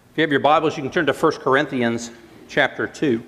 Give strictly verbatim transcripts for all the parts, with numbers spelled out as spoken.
If you have your Bibles, you can turn to First Corinthians chapter two.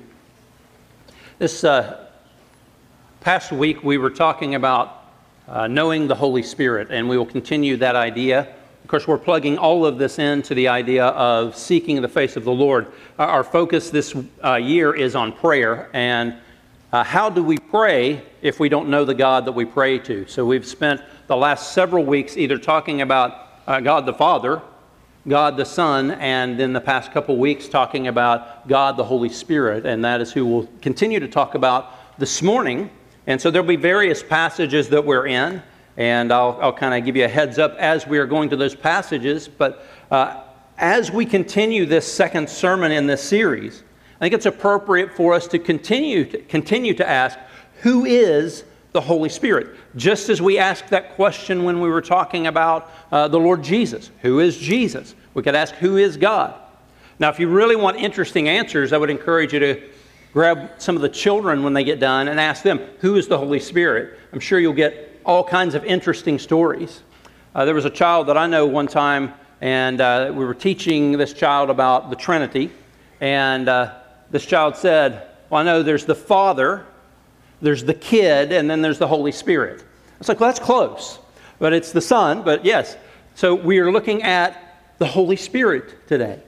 This uh, past week we were talking about uh, knowing the Holy Spirit, and we will continue that idea. Of course, we're plugging all of this into the idea of seeking the face of the Lord. Our, our focus this uh, year is on prayer, and uh, how do we pray if we don't know the God that we pray to? So we've spent the last several weeks either talking about uh, God the Father, God the Son, and then the past couple weeks talking about God the Holy Spirit, and that is who we'll continue to talk about this morning. And so there'll be various passages that we're in, and I'll, I'll kind of give you a heads up as we are going to those passages. But uh, as we continue this second sermon in this series, I think it's appropriate for us to continue to, continue to ask, who is the Holy Spirit? Just as we asked that question when we were talking about uh, the Lord Jesus. Who is Jesus? We could ask, who is God? Now, if you really want interesting answers, I would encourage you to grab some of the children when they get done and ask them, who is the Holy Spirit? I'm sure you'll get all kinds of interesting stories. Uh, there was a child that I know one time, and uh, we were teaching this child about the Trinity, and uh, this child said, well, I know there's the Father, there's the kid, and then there's the Holy Spirit. It's like, well, that's close. But it's the Son, but yes. So we are looking at the Holy Spirit today.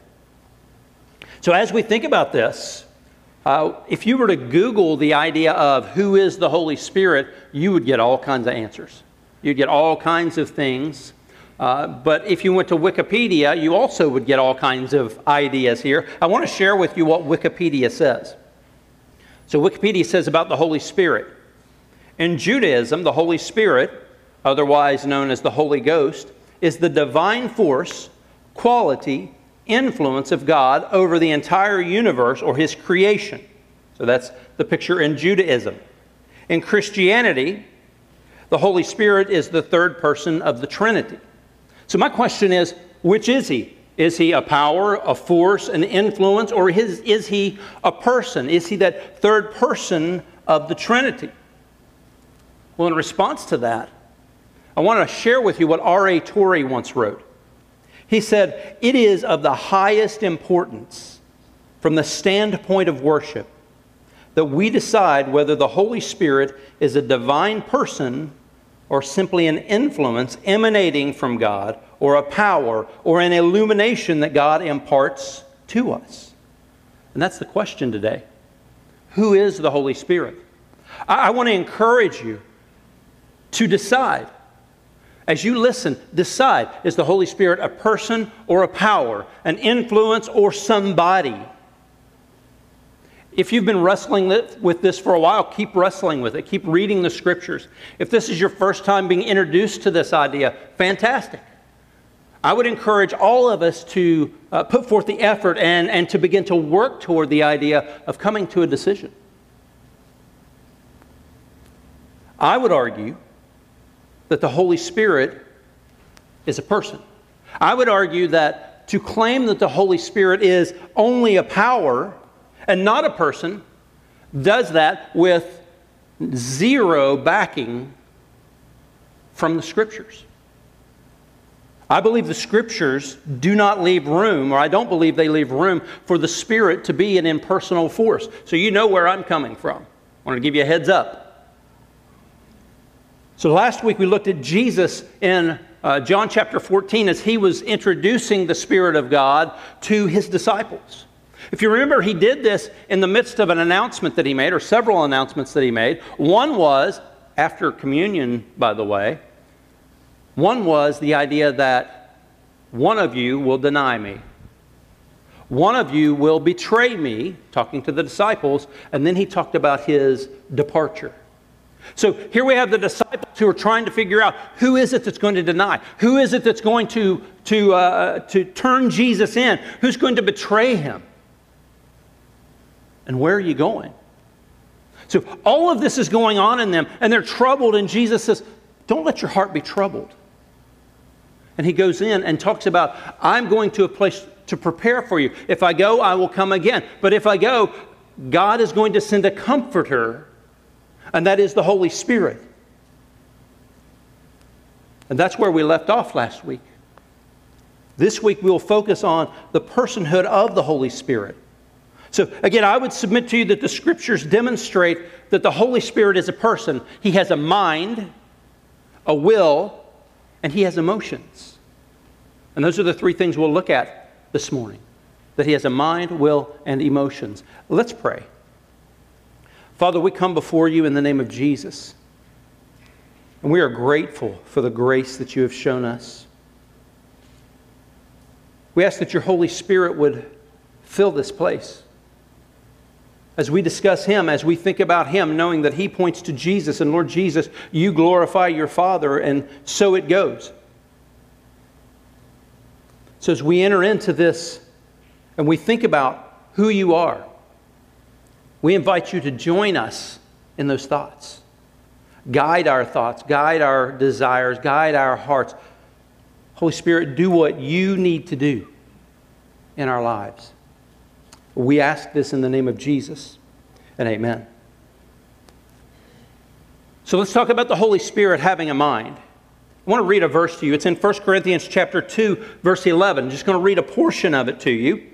So as we think about this, uh, if you were to Google the idea of who is the Holy Spirit, you would get all kinds of answers. You'd get all kinds of things. Uh, but if you went to Wikipedia, you also would get all kinds of ideas here. I want to share with you what Wikipedia says. So Wikipedia says about the Holy Spirit. In Judaism, the Holy Spirit, otherwise known as the Holy Ghost, is the divine force, quality, influence of God over the entire universe or His creation. So that's the picture in Judaism. In Christianity, the Holy Spirit is the third person of the Trinity. So my question is, which is He? Is He a power, a force, an influence, or is, is He a person? Is He that third person of the Trinity? Well, in response to that, I want to share with you what R A Torrey once wrote. He said, it is of the highest importance from the standpoint of worship that we decide whether the Holy Spirit is a divine person or simply an influence emanating from God, or a power, or an illumination that God imparts to us. And that's the question today. Who is the Holy Spirit? I, I want to encourage you to decide. As you listen, decide, is the Holy Spirit a person or a power, an influence or somebody? If you've been wrestling with this for a while, keep wrestling with it. Keep reading the Scriptures. If this is your first time being introduced to this idea, fantastic. I would encourage all of us to uh, put forth the effort and, and to begin to work toward the idea of coming to a decision. I would argue that the Holy Spirit is a person. I would argue that to claim that the Holy Spirit is only a power and not a person does that with zero backing from the Scriptures. I believe the Scriptures do not leave room, or I don't believe they leave room for the Spirit to be an impersonal force. So you know where I'm coming from. I want to give you a heads up. So last week we looked at Jesus in uh, John chapter fourteen as He was introducing the Spirit of God to His disciples. If you remember, He did this in the midst of an announcement that He made, or several announcements that He made. One was, after communion, by the way, one was the idea that one of you will deny me. One of you will betray me, talking to the disciples, and then He talked about His departure. So here we have the disciples who are trying to figure out who is it that's going to deny? Who is it that's going to, to, uh, to turn Jesus in? Who's going to betray Him? And where are you going? So all of this is going on in them, and they're troubled, and Jesus says, don't let your heart be troubled. And He goes in and talks about, I'm going to a place to prepare for you. If I go, I will come again. But if I go, God is going to send a comforter, and that is the Holy Spirit. And that's where we left off last week. This week we'll focus on the personhood of the Holy Spirit. So again, I would submit to you that the Scriptures demonstrate that the Holy Spirit is a person. He has a mind, a will, and He has emotions. And those are the three things we'll look at this morning. That He has a mind, will, and emotions. Let's pray. Father, we come before You in the name of Jesus. And we are grateful for the grace that You have shown us. We ask that Your Holy Spirit would fill this place. As we discuss Him, as we think about Him, knowing that He points to Jesus, and Lord Jesus, You glorify Your Father, and so it goes. So as we enter into this and we think about who You are, we invite You to join us in those thoughts. Guide our thoughts, guide our desires, guide our hearts. Holy Spirit, do what You need to do in our lives. We ask this in the name of Jesus, and amen. So let's talk about the Holy Spirit having a mind. I want to read a verse to you. It's in First Corinthians chapter two, verse eleven. I'm just going to read a portion of it to you.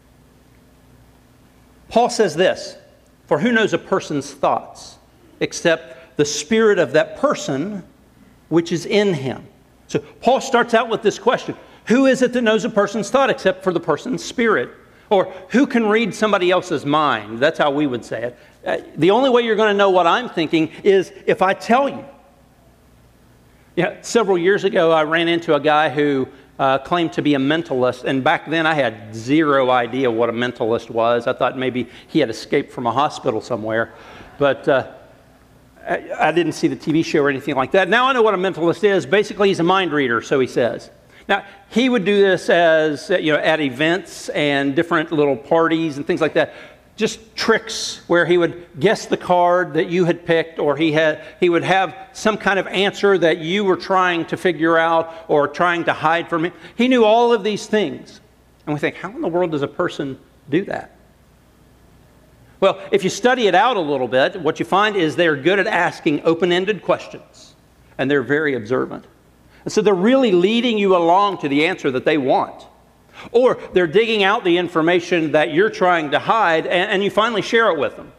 Paul says this, "For who knows a person's thoughts, except the spirit of that person which is in him?" So Paul starts out with this question. Who is it that knows a person's thought except for the person's spirit? Or who can read somebody else's mind? That's how we would say it. Uh, the only way you're going to know what I'm thinking is if I tell you. Yeah, several years ago, I ran into a guy who uh, claimed to be a mentalist. And back then, I had zero idea what a mentalist was. I thought maybe he had escaped from a hospital somewhere. But uh, I, I didn't see the T V show or anything like that. Now I know what a mentalist is. Basically, he's a mind reader, so he says. Now, he would do this as, you know, at events and different little parties and things like that. Just tricks where he would guess the card that you had picked, or he had he would have some kind of answer that you were trying to figure out or trying to hide from him. He knew all of these things. And we think, how in the world does a person do that? Well, if you study it out a little bit, what you find is they're good at asking open-ended questions, and they're very observant. And so they're really leading you along to the answer that they want. Or they're digging out the information that you're trying to hide, and, and you finally share it with them.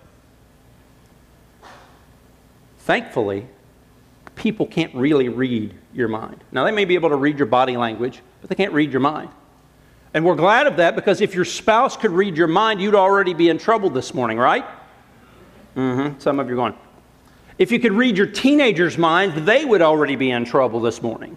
Thankfully, people can't really read your mind. Now, they may be able to read your body language, but they can't read your mind. And we're glad of that, because if your spouse could read your mind, you'd already be in trouble this morning, right? Mm-hmm. Some of you are going. If you could read your teenager's mind, they would already be in trouble this morning.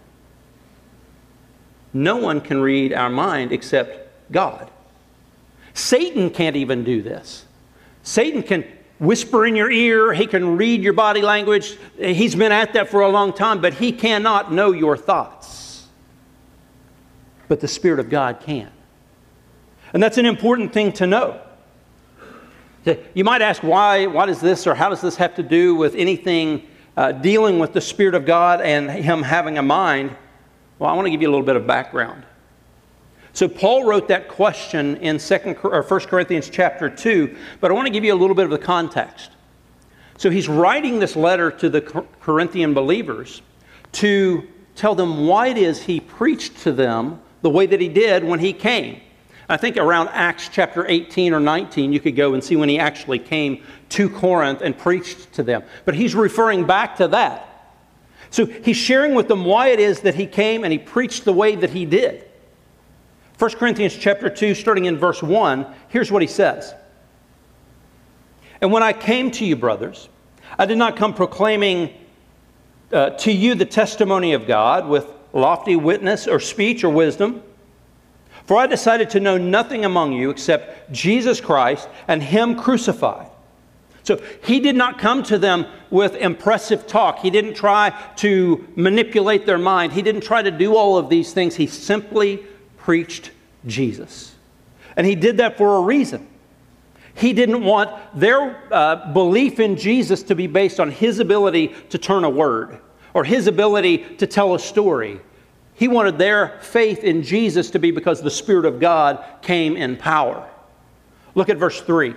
No one can read our mind except God. Satan can't even do this. Satan can whisper in your ear. He can read your body language. He's been at that for a long time, but he cannot know your thoughts. But the Spirit of God can. And that's an important thing to know. You might ask, why, why does this or how does this have to do with anything uh, dealing with the Spirit of God and Him having a mind? Well, I want to give you a little bit of background. So Paul wrote that question in second or First Corinthians chapter two, but I want to give you a little bit of the context. So he's writing this letter to the Corinthian believers to tell them why it is he preached to them the way that he did when he came. I think around Acts chapter eighteen or nineteen, you could go and see when he actually came to Corinth and preached to them. But he's referring back to that. So he's sharing with them why it is that he came and he preached the way that he did. First Corinthians chapter two, starting in verse one, here's what he says. "And when I came to you, brothers, I did not come proclaiming uh, to you the testimony of God with lofty witness or speech or wisdom. For I decided to know nothing among you except Jesus Christ and Him crucified." So he did not come to them with impressive talk. He didn't try to manipulate their mind. He didn't try to do all of these things. He simply preached Jesus. And he did that for a reason. He didn't want their uh, belief in Jesus to be based on his ability to turn a word or his ability to tell a story. He wanted their faith in Jesus to be because the Spirit of God came in power. Look at verse three.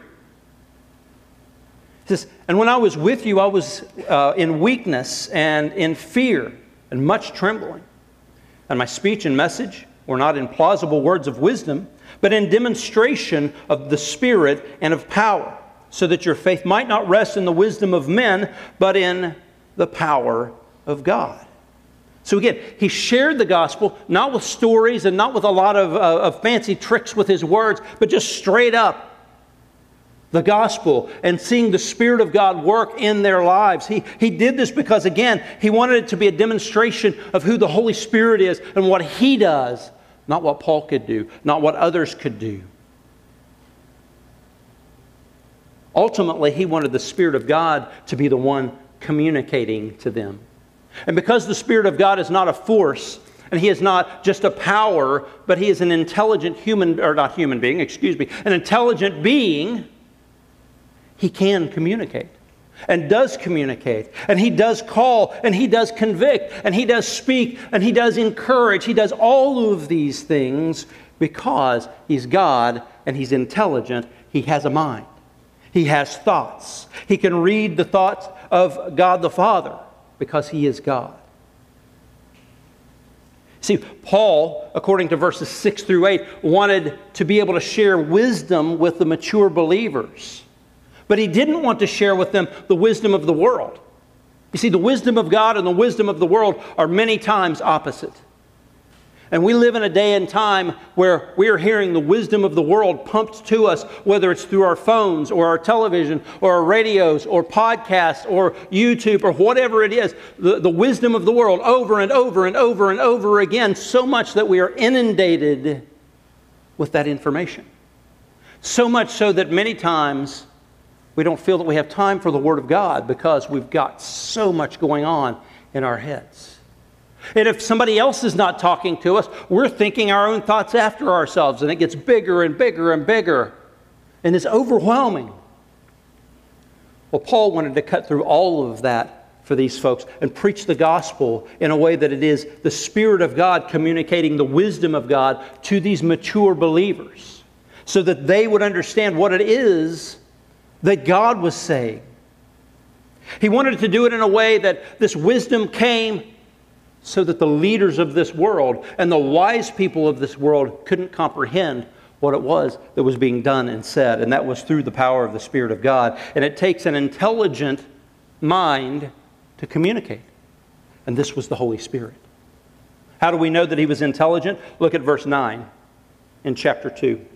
It says, "And when I was with you, I was uh, in weakness and in fear and much trembling. And my speech and message or not in plausible words of wisdom, but in demonstration of the Spirit and of power, so that your faith might not rest in the wisdom of men, but in the power of God. So again, he shared the gospel, not with stories and not with a lot of, uh, of fancy tricks with his words, but just straight up the gospel and seeing the Spirit of God work in their lives. He, he did this because, again, he wanted it to be a demonstration of who the Holy Spirit is and what he does, not what Paul could do, not what others could do. Ultimately, he wanted the Spirit of God to be the one communicating to them. And because the Spirit of God is not a force, and he is not just a power, but he is an intelligent human, or not human being, excuse me, an intelligent being, he can communicate and does communicate. And he does call and he does convict and he does speak and he does encourage. He does all of these things because he's God and he's intelligent. He has a mind. He has thoughts. He can read the thoughts of God the Father because he is God. See, Paul, according to verses six through eight, wanted to be able to share wisdom with the mature believers. But he didn't want to share with them the wisdom of the world. You see, the wisdom of God and the wisdom of the world are many times opposite. And we live in a day and time where we are hearing the wisdom of the world pumped to us, whether it's through our phones or our television or our radios or podcasts or YouTube or whatever it is. The, the wisdom of the world over and over and over and over again, so much that we are inundated with that information. So much so that many times we don't feel that we have time for the Word of God because we've got so much going on in our heads. And if somebody else is not talking to us, we're thinking our own thoughts after ourselves, and it gets bigger and bigger and bigger, and it's overwhelming. Well, Paul wanted to cut through all of that for these folks and preach the gospel in a way that it is the Spirit of God communicating the wisdom of God to these mature believers so that they would understand what it is that God was saying. He wanted to do it in a way that this wisdom came so that the leaders of this world and the wise people of this world couldn't comprehend what it was that was being done and said. And that was through the power of the Spirit of God. And it takes an intelligent mind to communicate. And this was the Holy Spirit. How do we know that he was intelligent? Look at verse nine in chapter two.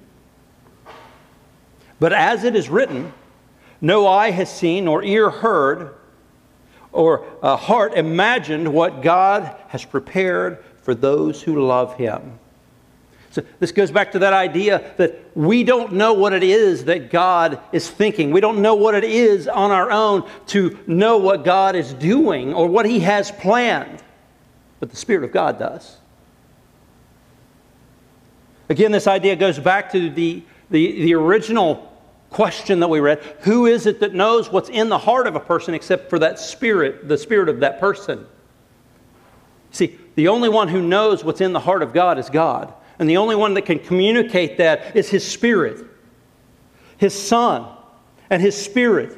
But as it is written, no eye has seen, nor ear heard, or a heart imagined what God has prepared for those who love him. So this goes back to that idea that we don't know what it is that God is thinking. We don't know what it is on our own to know what God is doing or what he has planned. But the Spirit of God does. Again, this idea goes back to the, the, the original question that we read. Who is it that knows what's in the heart of a person except for that spirit, the spirit of that person? See, the only one who knows what's in the heart of God is God. And the only one that can communicate that is his Spirit, his Son, and his Spirit.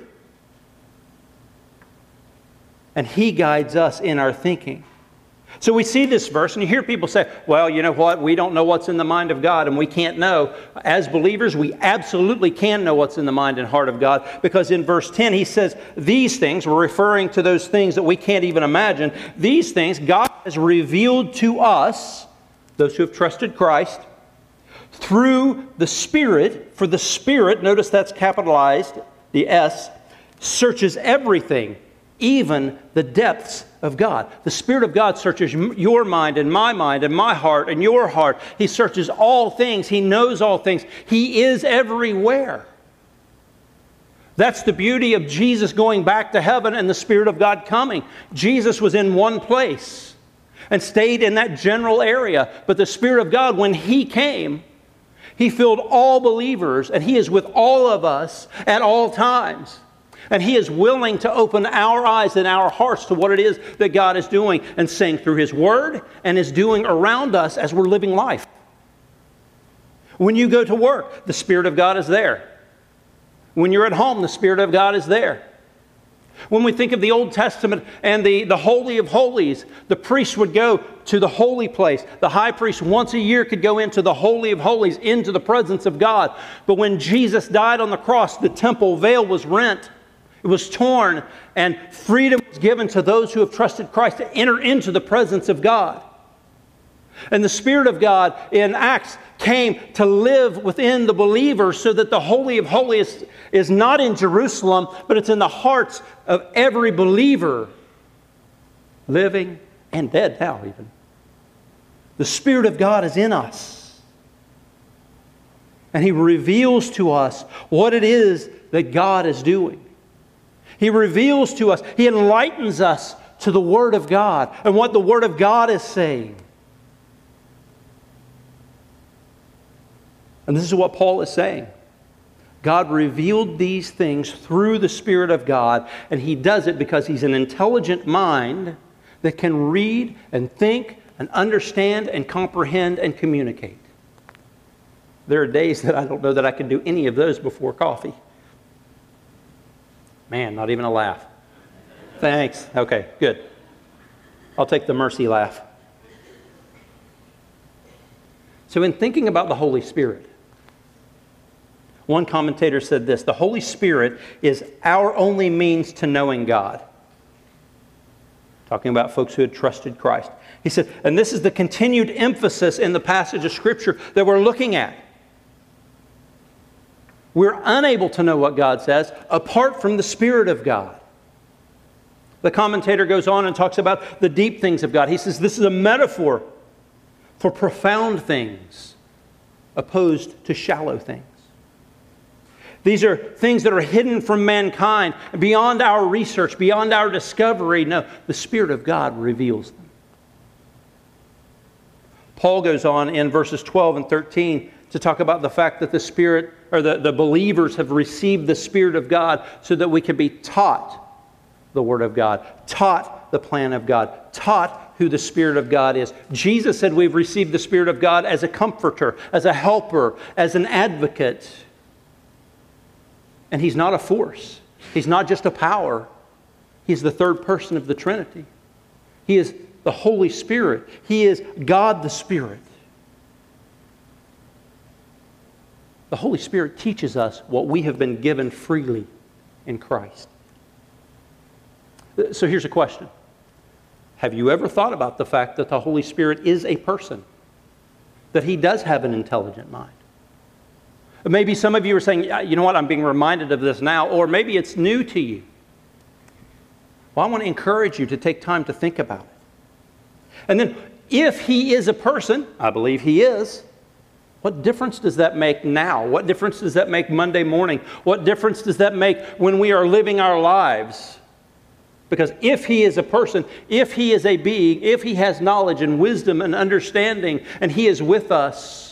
And he guides us in our thinking. So we see this verse and you hear people say, well, you know what? We don't know what's in the mind of God and we can't know. As believers, we absolutely can know what's in the mind and heart of God because in verse ten he says, these things, we're referring to those things that we can't even imagine. These things God has revealed to us, those who have trusted Christ, through the Spirit. For the Spirit, notice that's capitalized, the S, searches everything, even the depths of God. The Spirit of God searches your mind and my mind and my heart and your heart. He searches all things. He knows all things. He is everywhere. That's the beauty of Jesus going back to heaven and the Spirit of God coming. Jesus was in one place and stayed in that general area. But the Spirit of God, when he came, he filled all believers and he is with all of us at all times. And he is willing to open our eyes and our hearts to what it is that God is doing and saying through his word and is doing around us as we're living life. When you go to work, the Spirit of God is there. When you're at home, the Spirit of God is there. When we think of the Old Testament and the, the Holy of Holies, the priest would go to the holy place. The high priest once a year could go into the Holy of Holies, into the presence of God. But when Jesus died on the cross, the temple veil was rent. It was torn, and freedom was given to those who have trusted Christ to enter into the presence of God. And the Spirit of God in Acts came to live within the believers so that the Holy of Holies is not in Jerusalem, but it's in the hearts of every believer, living and dead now even. The Spirit of God is in us. And He reveals to us what it is that God is doing. He reveals to us, He enlightens us to the Word of God and what the Word of God is saying. And this is what Paul is saying. God revealed these things through the Spirit of God, and He does it because He's an intelligent mind that can read and think and understand and comprehend and communicate. There are days that I don't know that I can do any of those before coffee. Man, not even a laugh. Thanks. Okay, good. I'll take the mercy laugh. So in thinking about the Holy Spirit, one commentator said this: the Holy Spirit is our only means to knowing God. Talking about folks who had trusted Christ. He said, and this is the continued emphasis in the passage of Scripture that we're looking at. We're unable to know what God says apart from the Spirit of God. The commentator goes on and talks about the deep things of God. He says this is a metaphor for profound things opposed to shallow things. These are things that are hidden from mankind, beyond our research, beyond our discovery. No, the Spirit of God reveals them. Paul goes on in verses twelve and thirteen to talk about the fact that the Spirit, or the, the believers have received the Spirit of God so that we can be taught the Word of God, taught the plan of God, taught who the Spirit of God is. Jesus said we've received the Spirit of God as a comforter, as a helper, as an advocate. And He's not a force. He's not just a power. He's the third person of the Trinity. He is the Holy Spirit. He is God the Spirit. The Holy Spirit teaches us what we have been given freely in Christ. So here's a question. Have you ever thought about the fact that the Holy Spirit is a person? That He does have an intelligent mind? Maybe some of you are saying, you know what, I'm being reminded of this now, or maybe it's new to you. Well, I want to encourage you to take time to think about it. And then, if He is a person, I believe He is, what difference does that make now? What difference does that make Monday morning? What difference does that make when we are living our lives? Because if He is a person, if He is a being, if He has knowledge and wisdom and understanding, and He is with us,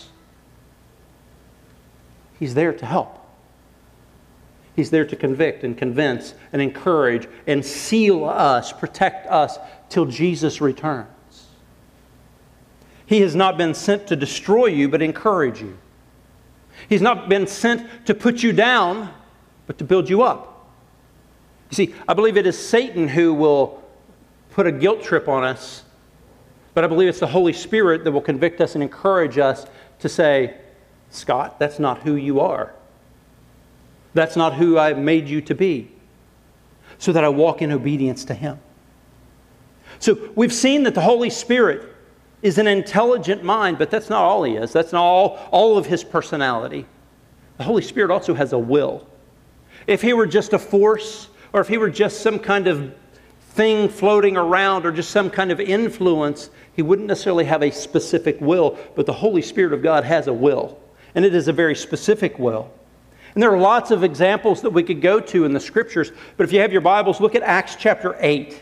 He's there to help. He's there to convict and convince and encourage and seal us, protect us till Jesus returns. He has not been sent to destroy you, but encourage you. He's not been sent to put you down, but to build you up. You see, I believe it is Satan who will put a guilt trip on us, but I believe it's the Holy Spirit that will convict us and encourage us to say, Scott, that's not who you are. That's not who I made you to be. So that I walk in obedience to Him. So we've seen that the Holy Spirit is an intelligent mind, but that's not all He is. That's not all, all of His personality. The Holy Spirit also has a will. If He were just a force, or if He were just some kind of thing floating around, or just some kind of influence, He wouldn't necessarily have a specific will, but the Holy Spirit of God has a will. And it is a very specific will. And there are lots of examples that we could go to in the Scriptures. But if you have your Bibles, look at Acts chapter eight.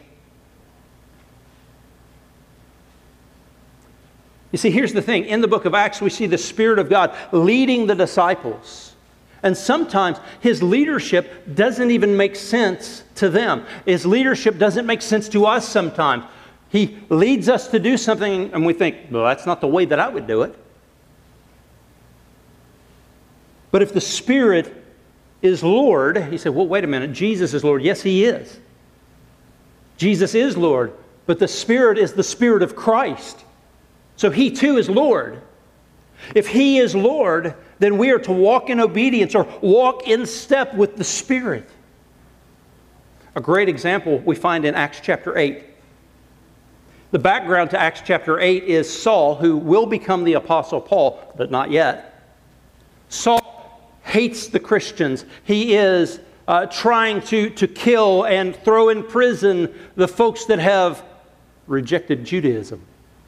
You see, here's the thing. In the book of Acts, we see the Spirit of God leading the disciples. And sometimes His leadership doesn't even make sense to them. His leadership doesn't make sense to us sometimes. He leads us to do something and we think, well, that's not the way that I would do it. But if the Spirit is Lord, you say, well, wait a minute, Jesus is Lord. Yes, He is. Jesus is Lord, but the Spirit is the Spirit of Christ. So He too is Lord. If He is Lord, then we are to walk in obedience or walk in step with the Spirit. A great example we find in Acts chapter eight. The background to Acts chapter eight is Saul, who will become the Apostle Paul, but not yet. Saul hates the Christians. He is uh, trying to, to kill and throw in prison the folks that have rejected Judaism.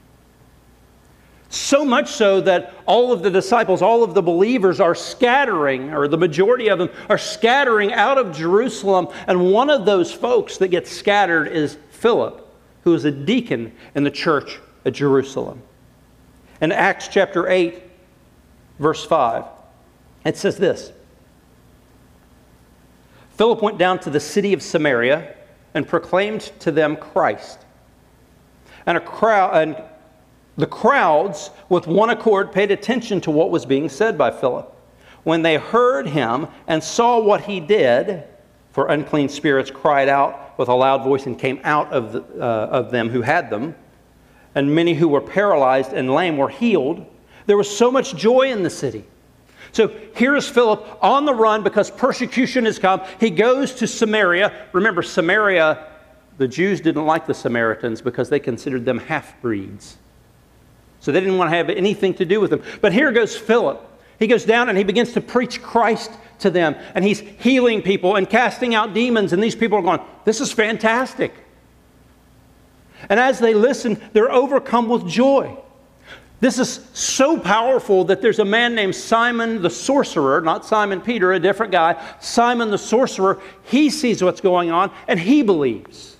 So much so that all of the disciples, all of the believers are scattering, or the majority of them are scattering out of Jerusalem. And one of those folks that gets scattered is Philip, who is a deacon in the church at Jerusalem. In Acts chapter eight, verse five, it says this: Philip went down to the city of Samaria and proclaimed to them Christ. And a crowd, and the crowds, with one accord, paid attention to what was being said by Philip. When they heard him and saw what he did, for unclean spirits cried out with a loud voice and came out of, the, uh, of them who had them, and many who were paralyzed and lame were healed. There was so much joy in the city. So here is Philip on the run because persecution has come. He goes to Samaria. Remember, Samaria, the Jews didn't like the Samaritans because they considered them half-breeds. So they didn't want to have anything to do with them. But here goes Philip. He goes down and he begins to preach Christ to them. And he's healing people and casting out demons. And these people are going, this is fantastic. And as they listen, they're overcome with joy. This is so powerful that there's a man named Simon the sorcerer, not Simon Peter, a different guy. Simon the sorcerer, he sees what's going on and he believes.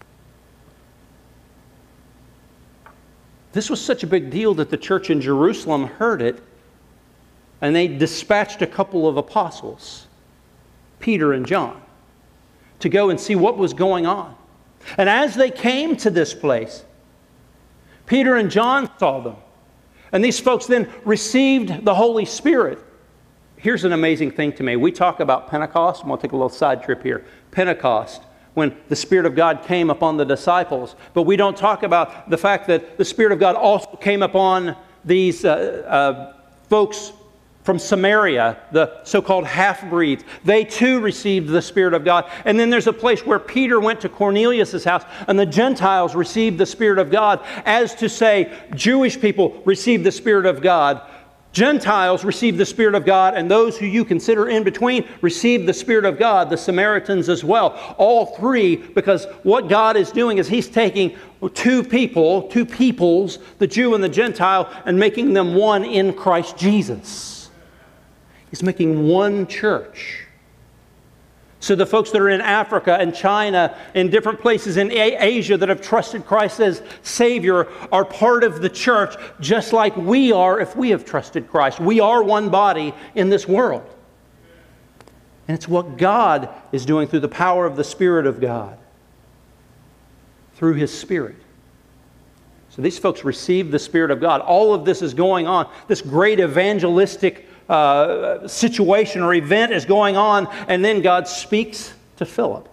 This was such a big deal that the church in Jerusalem heard it, and they dispatched a couple of apostles, Peter and John, to go and see what was going on. And as they came to this place, Peter and John saw them. And these folks then received the Holy Spirit. Here's an amazing thing to me. We talk about Pentecost. I'm going to take a little side trip here. Pentecost, when the Spirit of God came upon the disciples. But we don't talk about the fact that the Spirit of God also came upon these uh, uh, folks from Samaria, the so-called half-breeds. They too received the Spirit of God. And then there's a place where Peter went to Cornelius' house, and the Gentiles received the Spirit of God, as to say, Jewish people received the Spirit of God. Gentiles received the Spirit of God, and those who you consider in between received the Spirit of God, the Samaritans as well. All three, because what God is doing is He's taking two people, two peoples, the Jew and the Gentile, and making them one in Christ Jesus. He's making one church. So the folks that are in Africa and China, in different places in Asia that have trusted Christ as Savior are part of the church, just like we are if we have trusted Christ. We are one body in this world. And it's what God is doing through the power of the Spirit of God, through His Spirit. So these folks received the Spirit of God. All of this is going on. This great evangelistic Uh, situation or event is going on, and then God speaks to Philip.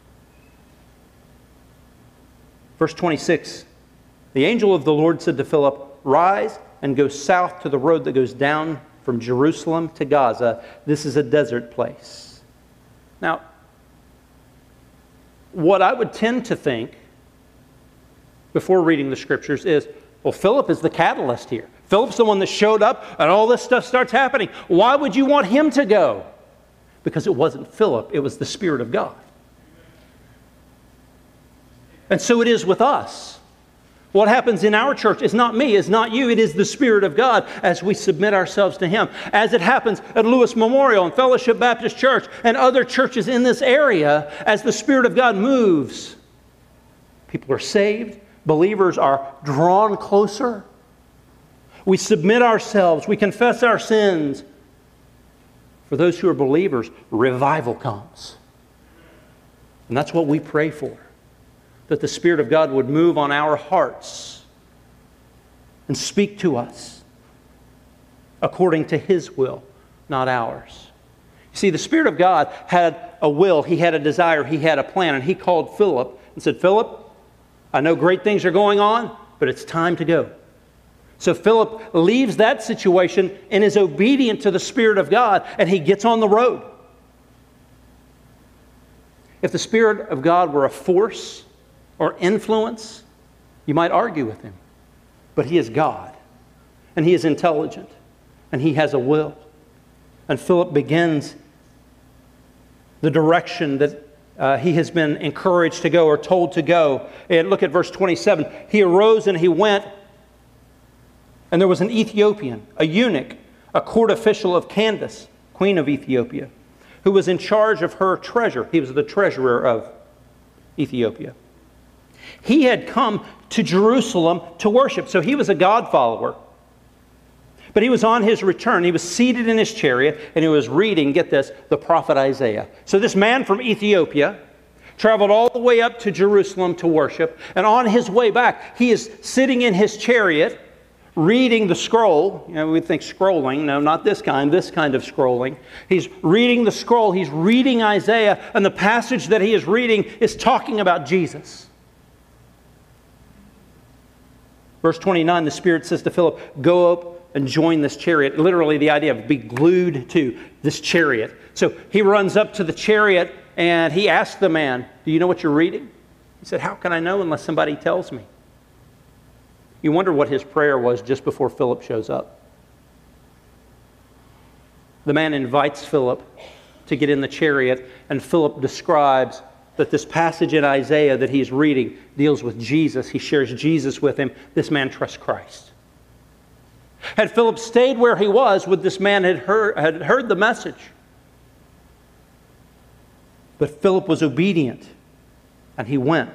Verse twenty-six, the angel of the Lord said to Philip, rise and go south to the road that goes down from Jerusalem to Gaza. This is a desert place. Now, what I would tend to think before reading the scriptures is, well, Philip is the catalyst here. Philip's the one that showed up and all this stuff starts happening. Why would you want him to go? Because it wasn't Philip, it was the Spirit of God. And so it is with us. What happens in our church is not me, it's not you, it is the Spirit of God as we submit ourselves to Him. As it happens at Lewis Memorial and Fellowship Baptist Church and other churches in this area, as the Spirit of God moves, people are saved, believers are drawn closer. We submit ourselves. We confess our sins. For those who are believers, revival comes. And that's what we pray for. That the Spirit of God would move on our hearts and speak to us according to His will, not ours. You see, the Spirit of God had a will. He had a desire. He had a plan. And He called Philip and said, Philip, I know great things are going on, but it's time to go. So Philip leaves that situation and is obedient to the Spirit of God, and he gets on the road. If the Spirit of God were a force or influence, you might argue with him. But he is God, and he is intelligent, and he has a will. And Philip begins the direction that uh, he has been encouraged to go or told to go. And look at verse twenty-seven. He arose and he went, and there was an Ethiopian, a eunuch, a court official of Candace, queen of Ethiopia, who was in charge of her treasure. He was the treasurer of Ethiopia. He had come to Jerusalem to worship, so he was a God follower. But he was on his return. He was seated in his chariot, and he was reading, get this, the prophet Isaiah. So this man from Ethiopia traveled all the way up to Jerusalem to worship, and on his way back, he is sitting in his chariot, reading the scroll. You know, we think scrolling. No, not this kind, this kind of scrolling. He's reading the scroll. He's reading Isaiah, and the passage that he is reading is talking about Jesus. Verse twenty-nine, the Spirit says to Philip, go up and join this chariot. Literally the idea of be glued to this chariot. So he runs up to the chariot and he asks the man, do you know what you're reading? He said, how can I know unless somebody tells me? You wonder what his prayer was just before Philip shows up. The man invites Philip to get in the chariot, and Philip describes that this passage in Isaiah that he's reading deals with Jesus. He shares Jesus with him. This man trusts Christ. Had Philip stayed where he was, would this man had heard, had heard the message? But Philip was obedient, and he went.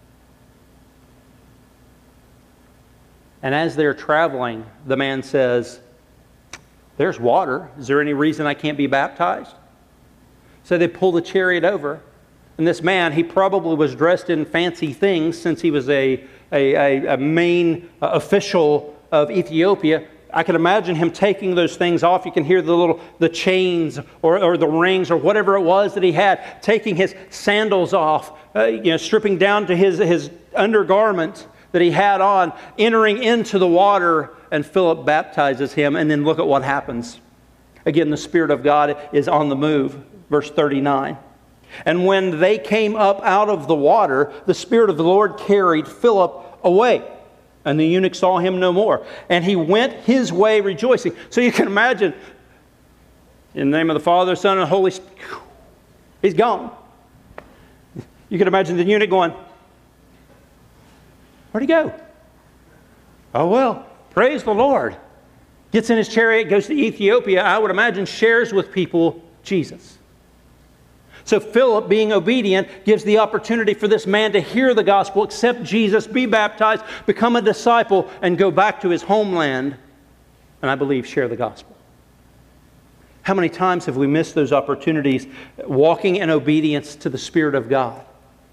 And as they're traveling, the man says, there's water. Is there any reason I can't be baptized? So they pull the chariot over. And this man, he probably was dressed in fancy things since he was a, a, a, a main uh, official of Ethiopia. I can imagine him taking those things off. You can hear the little the chains or, or the rings or whatever it was that he had, taking his sandals off, uh, you know, stripping down to his, his undergarment that he had on, entering into the water, and Philip baptizes him. And then look at what happens. Again, the Spirit of God is on the move. Verse thirty-nine. And when they came up out of the water, the Spirit of the Lord carried Philip away, and the eunuch saw him no more. And he went his way rejoicing. So you can imagine, in the name of the Father, Son, and Holy Spirit, he's gone. You can imagine the eunuch going, where'd he go? Oh, well, praise the Lord. Gets in his chariot, goes to Ethiopia, I would imagine shares with people Jesus. So Philip, being obedient, gives the opportunity for this man to hear the gospel, accept Jesus, be baptized, become a disciple, and go back to his homeland, and I believe share the gospel. How many times have we missed those opportunities walking in obedience to the Spirit of God?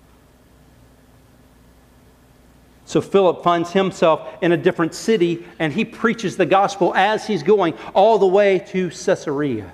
So Philip finds himself in a different city, and he preaches the gospel as he's going all the way to Caesarea.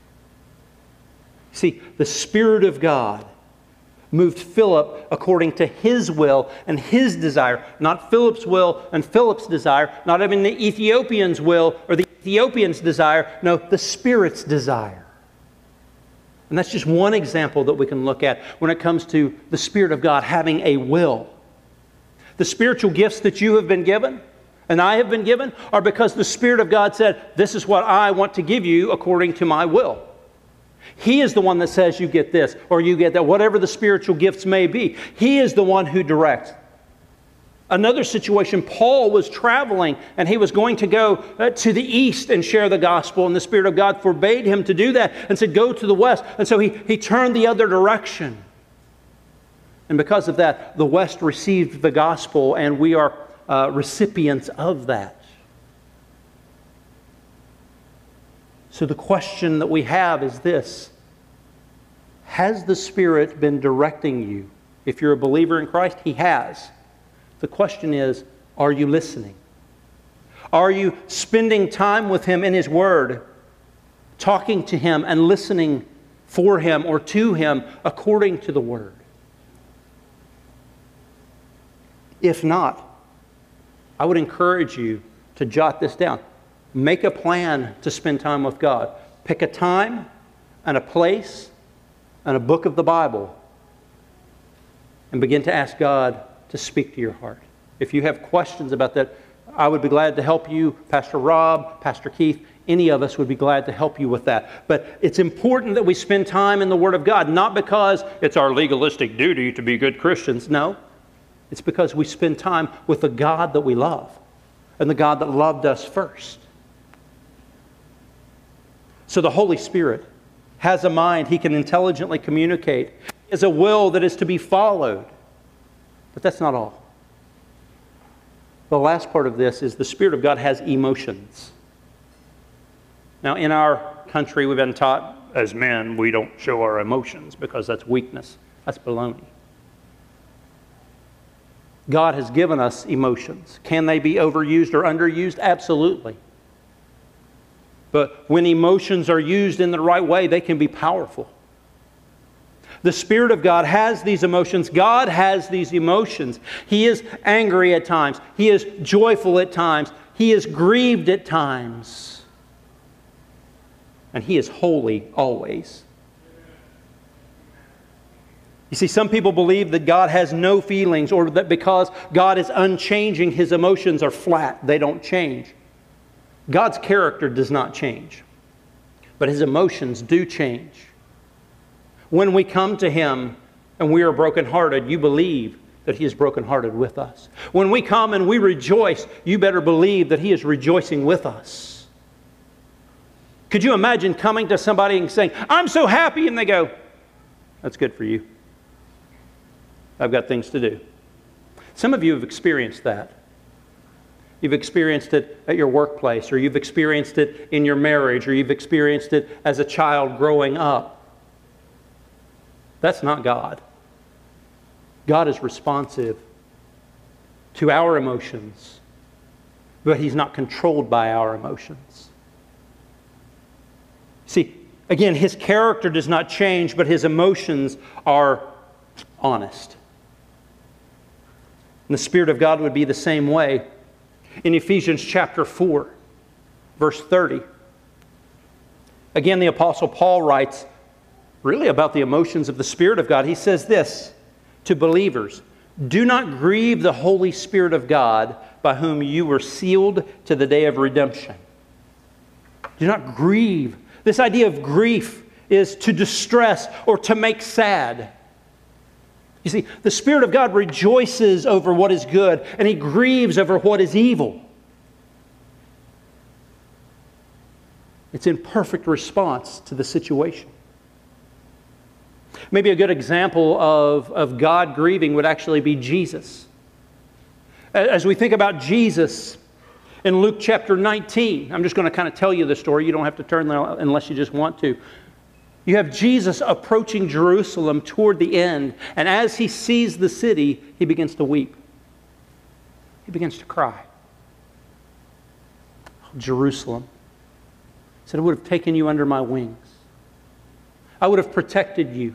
See, the Spirit of God moved Philip according to his will and his desire, not Philip's will and Philip's desire, not even the Ethiopian's will or the Ethiopian's desire, no, the Spirit's desire. And that's just one example that we can look at when it comes to the Spirit of God having a will. The spiritual gifts that you have been given and I have been given are because the Spirit of God said, this is what I want to give you according to my will. He is the one that says you get this or you get that, whatever the spiritual gifts may be. He is the one who directs. Another situation, Paul was traveling and he was going to go to the east and share the gospel, and the Spirit of God forbade him to do that and said, go to the west. And so he, he turned the other direction. And because of that, the west received the gospel, and we are uh, recipients of that. So the question that we have is this: has the Spirit been directing you? If you're a believer in Christ, He has. The question is, are you listening? Are you spending time with Him in His Word, talking to Him and listening for Him or to Him according to the Word? If not, I would encourage you to jot this down. Make a plan to spend time with God. Pick a time and a place and a book of the Bible and begin to ask God to speak to your heart. If you have questions about that, I would be glad to help you. Pastor Rob, Pastor Keith, any of us would be glad to help you with that. But it's important that we spend time in the Word of God, not because it's our legalistic duty to be good Christians. No, it's because we spend time with the God that we love and the God that loved us first. So the Holy Spirit has a mind. He can intelligently communicate. He has a will that is to be followed. But that's not all. The last part of this is the Spirit of God has emotions. Now, in our country, we've been taught, as men, we don't show our emotions because that's weakness. That's baloney. God has given us emotions. Can they be overused or underused? Absolutely. But when emotions are used in the right way, they can be powerful. The Spirit of God has these emotions. God has these emotions. He is angry at times. He is joyful at times. He is grieved at times. And He is holy always. You see, some people believe that God has no feelings, or that because God is unchanging, His emotions are flat. They don't change. God's character does not change, but His emotions do change. When we come to Him and we are brokenhearted, you believe that He is brokenhearted with us. When we come and we rejoice, you better believe that He is rejoicing with us. Could you imagine coming to somebody and saying, "I'm so happy," and they go, "That's good for you. I've got things to do." Some of you have experienced that. You've experienced it at your workplace, or you've experienced it in your marriage, or you've experienced it as a child growing up. That's not God. God is responsive to our emotions, but He's not controlled by our emotions. See, again, His character does not change, but His emotions are honest. And the Spirit of God would be the same way. In Ephesians chapter four, verse thirty, again, the Apostle Paul writes really about the emotions of the Spirit of God. He says this to believers: "Do not grieve the Holy Spirit of God, by whom you were sealed to the day of redemption." Do not grieve. This idea of grief is to distress or to make sad. You see, the Spirit of God rejoices over what is good, and He grieves over what is evil. It's in perfect response to the situation. Maybe a good example of, of God grieving would actually be Jesus. As we think about Jesus in Luke chapter nineteen, I'm just going to kind of tell you the story. You don't have to turn there unless you just want to. You have Jesus approaching Jerusalem toward the end, and as He sees the city, He begins to weep. He begins to cry. Oh, Jerusalem. He said, "I would have taken you under my wings. I would have protected you.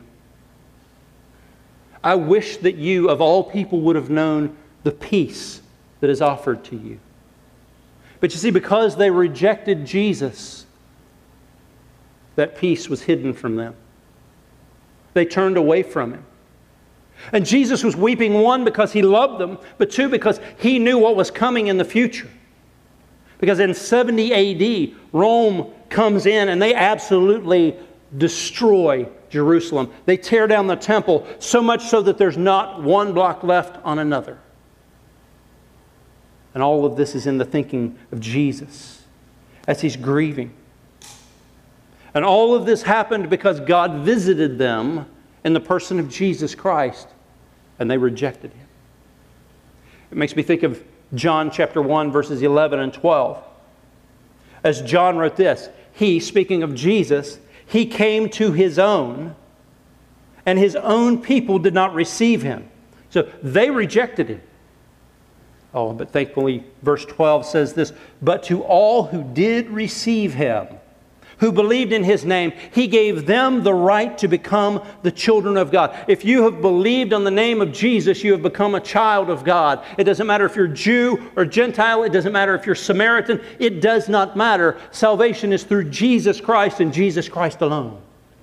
I wish that you, of all people, would have known the peace that is offered to you." But you see, because they rejected Jesus, that peace was hidden from them. They turned away from Him. And Jesus was weeping, one, because He loved them, but two, because He knew what was coming in the future. Because in seventy A D, Rome comes in and they absolutely destroy Jerusalem. They tear down the temple, so much so that there's not one block left on another. And all of this is in the thinking of Jesus as He's grieving. And all of this happened because God visited them in the person of Jesus Christ, and they rejected Him. It makes me think of John chapter one, verses eleven and twelve. As John wrote this, He, speaking of Jesus, He came to His own, and His own people did not receive Him. So they rejected Him. Oh, but thankfully, verse twelve says this: "But to all who did receive Him, who believed in His name, He gave them the right to become the children of God. If you have believed on the name of Jesus, you have become a child of God. It doesn't matter if you're Jew or Gentile. It doesn't matter if you're Samaritan. It does not matter. Salvation is through Jesus Christ and Jesus Christ alone.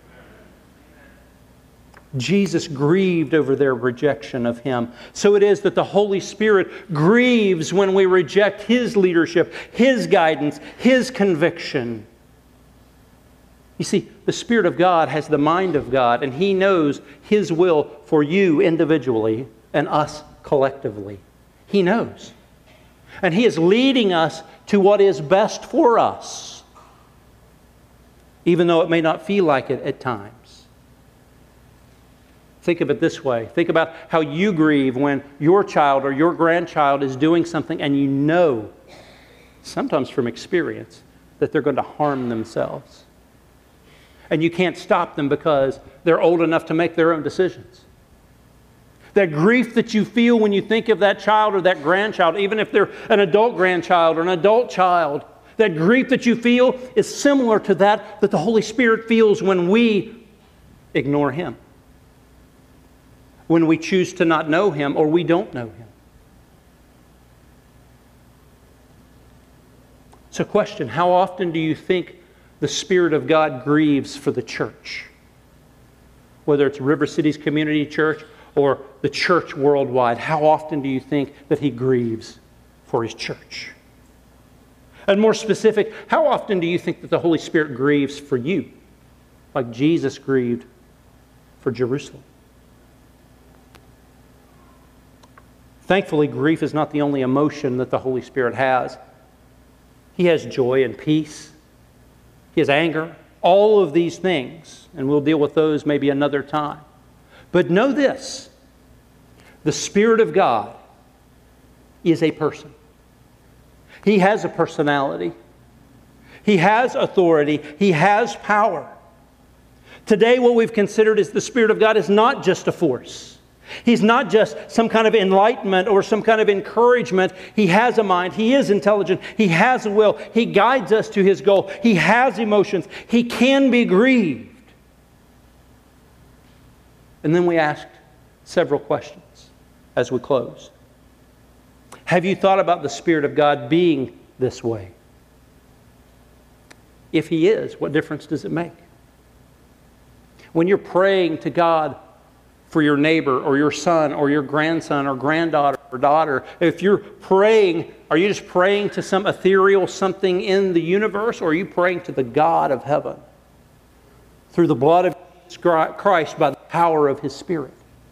Jesus grieved over their rejection of Him. So it is that the Holy Spirit grieves when we reject His leadership, His guidance, His conviction. You see, the Spirit of God has the mind of God, and He knows His will for you individually and us collectively. He knows. And He is leading us to what is best for us, even though it may not feel like it at times. Think of it this way. Think about how you grieve when your child or your grandchild is doing something and you know, sometimes from experience, that they're going to harm themselves. And you can't stop them because they're old enough to make their own decisions. That grief that you feel when you think of that child or that grandchild, even if they're an adult grandchild or an adult child, that grief that you feel is similar to that that the Holy Spirit feels when we ignore Him. When we choose to not know Him or we don't know Him. So question, how often do you think the Spirit of God grieves for the church? Whether it's River Cities Community Church or the church worldwide, how often do you think that He grieves for His church? And more specific, how often do you think that the Holy Spirit grieves for you? Like Jesus grieved for Jerusalem. Thankfully, grief is not the only emotion that the Holy Spirit has. He has joy and peace. He has anger. All of these things. And we'll deal with those maybe another time. But know this. The Spirit of God is a person. He has a personality. He has authority. He has power. Today, what we've considered is the Spirit of God is not just a force. He's not just some kind of enlightenment or some kind of encouragement. He has a mind. He is intelligent. He has a will. He guides us to His goal. He has emotions. He can be grieved. And then we asked several questions as we close. Have you thought about the Spirit of God being this way? If He is, what difference does it make? When you're praying to God for your neighbor or your son or your grandson or granddaughter or daughter, if you're praying, are you just praying to some ethereal something in the universe, or are you praying to the God of heaven through the blood of Christ by the power of His Spirit?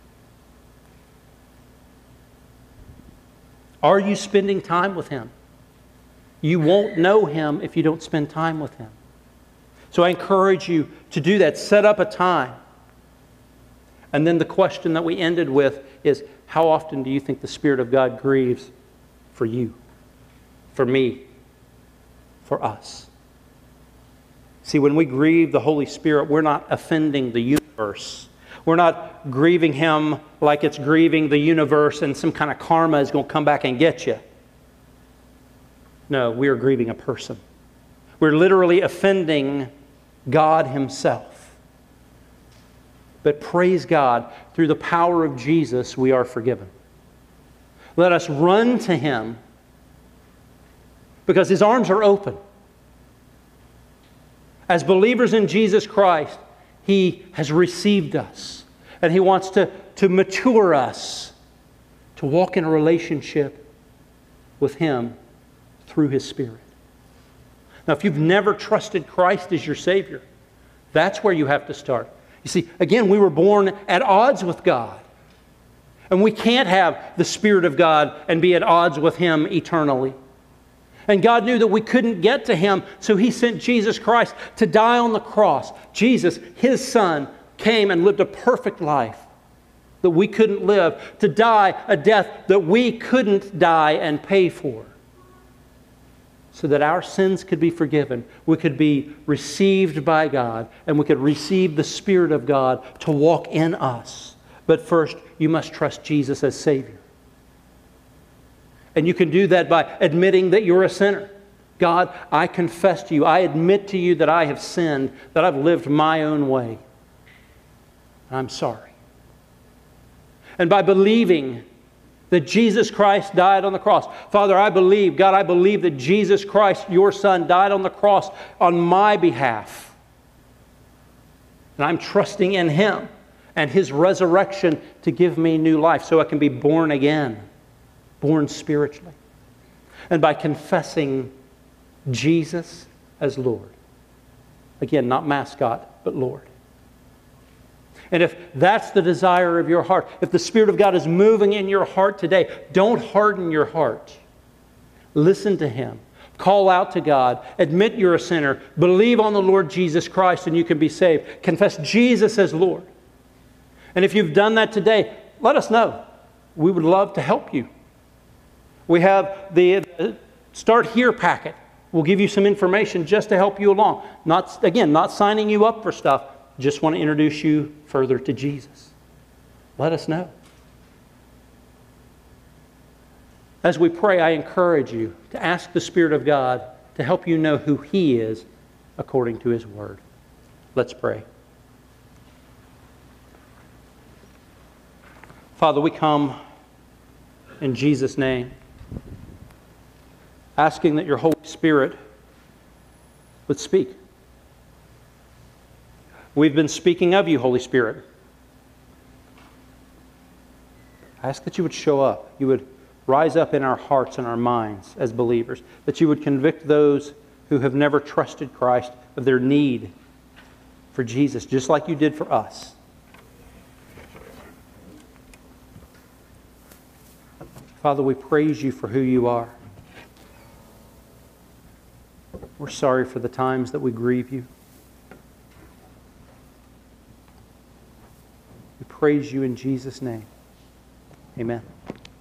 Are you spending time with Him? You won't know Him if you don't spend time with Him. So I encourage you to do that. Set up a time. And then the question that we ended with is, how often do you think the Spirit of God grieves for you, for me, for us? See, when we grieve the Holy Spirit, we're not offending the universe. We're not grieving Him like it's grieving the universe and some kind of karma is going to come back and get you. No, we are grieving a person. We're literally offending God Himself. But praise God, through the power of Jesus, we are forgiven. Let us run to Him because His arms are open. As believers in Jesus Christ, He has received us. And He wants to, to mature us to walk in a relationship with Him through His Spirit. Now, if you've never trusted Christ as your Savior, that's where you have to start. You see, again, we were born at odds with God. And we can't have the Spirit of God and be at odds with Him eternally. And God knew that we couldn't get to Him, so He sent Jesus Christ to die on the cross. Jesus, His Son, came and lived a perfect life that we couldn't live, to die a death that we couldn't die and pay for, so that our sins could be forgiven, we could be received by God, and we could receive the Spirit of God to walk in us. But first, you must trust Jesus as Savior. And you can do that by admitting that you're a sinner, God, I confess to you, I admit to you that I have sinned, that I've lived my own way. And I'm sorry. And by believing that Jesus Christ died on the cross, Father, I believe, God, I believe that Jesus Christ, your Son, died on the cross on my behalf. And I'm trusting in Him and His resurrection to give me new life so I can be born again, born spiritually. And by confessing Jesus as Lord. Again, not mascot, but Lord. And if that's the desire of your heart, if the Spirit of God is moving in your heart today, don't harden your heart. Listen to Him. Call out to God. Admit you're a sinner. Believe on the Lord Jesus Christ and you can be saved. Confess Jesus as Lord. And if you've done that today, let us know. We would love to help you. We have the Start Here packet. We'll give you some information just to help you along. Not, again, not signing you up for stuff. Just want to introduce you further to Jesus. Let us know. As we pray, I encourage you to ask the Spirit of God to help you know who He is according to His Word. Let's pray. Father, we come in Jesus' name, asking that your Holy Spirit would speak. We've been speaking of you, Holy Spirit. I ask that you would show up. You would rise up in our hearts and our minds as believers. That you would convict those who have never trusted Christ of their need for Jesus, just like you did for us. Father, we praise you for who you are. We're sorry for the times that we grieve you. We praise you in Jesus' name. Amen.